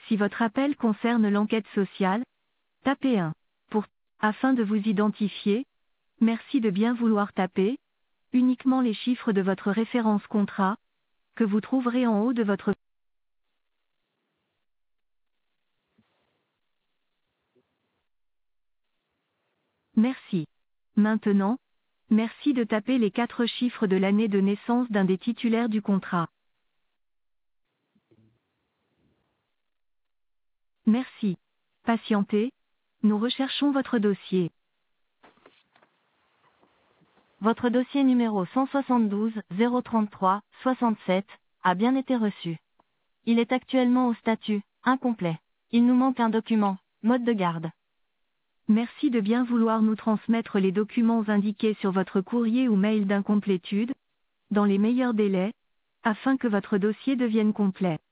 Si votre appel concerne l'enquête sociale, tapez 1. Afin de vous identifier, merci de bien vouloir taper uniquement les chiffres de votre référence contrat, que vous trouverez en haut de votre. Merci. Maintenant, merci de taper les 4 chiffres de l'année de naissance d'un des titulaires du contrat. Merci. Patientez, nous recherchons votre dossier. Votre dossier numéro 172 033 67 a bien été reçu. Il est actuellement au statut incomplet. Il nous manque un document, mode de garde. Merci de bien vouloir nous transmettre les documents indiqués sur votre courrier ou mail d'incomplétude, dans les meilleurs délais, afin que votre dossier devienne complet.